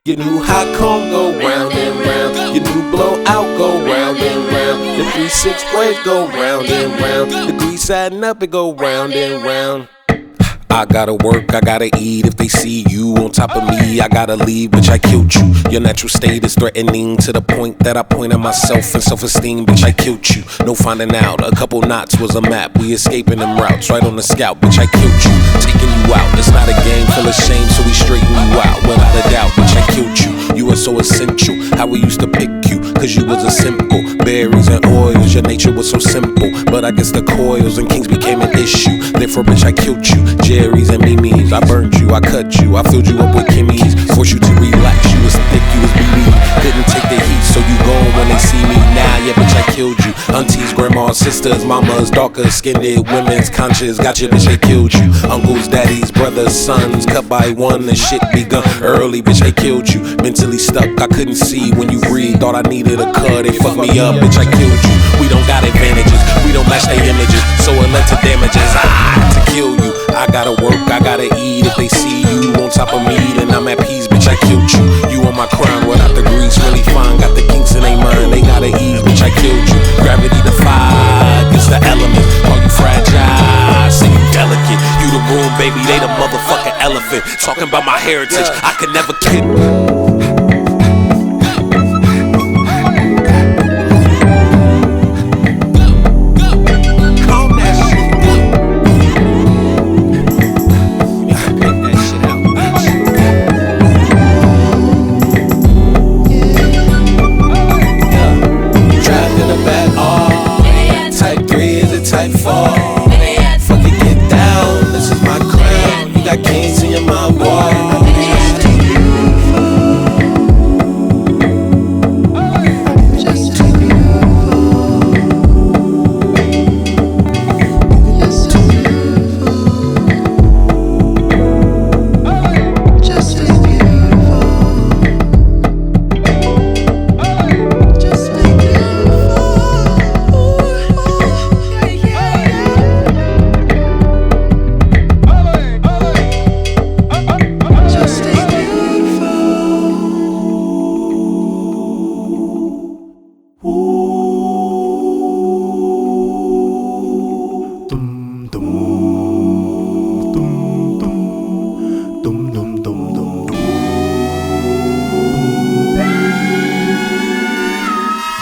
Your new hot comb go round and round. Your new blowout go round and round. The 3-6 waves go round and round. The grease adding up, it go round and round. I gotta work, I gotta eat. If they see you on top of me, I gotta leave, bitch, I killed you. Your natural state is threatening to the point that I point at myself and self-esteem, bitch, I killed you. No finding out, a couple knots was a map. We escaping them routes, right on the scout, bitch, I killed you. Taking you out, it's not a game full of shame, so we straighten you out, without a doubt, bitch, I killed you. You were so essential, how we used to pick you, cause you was a simple. Berries and oils, your nature was so simple. But I guess the coils and kings became an issue. Therefore, bitch, I killed you. Jerry's and Mimi's, I burned you, I cut you, I filled you up with Kimmy's. Forced you to relax, you was thick, you was BB. Couldn't take the heat, so you gone when they see me. Now, yeah, bitch, I killed you. Aunties, grandmas, sisters, mamas, darker skinned women's conscious. Got you, bitch, I killed you. Uncles, daddies, brothers, sons, cut by one, the shit begun early, bitch, I killed you. Mentally stuck, I couldn't see when you breathe. Thought I needed a cut, they fucked me up, bitch, I killed you. We don't got advantages, we don't match their images, so it led to damages. To kill you, I gotta work, I gotta eat. If they see you on top of me, then I'm at peace, bitch, I killed you. You on my crown without the grease, really fine. Got the kinks in they mind, they gotta ease, bitch, I killed you. Gravity defied, it's the element. Call you fragile, say you delicate. You the room, baby, they the motherfucking elephant. Talking about my heritage, I could never kid.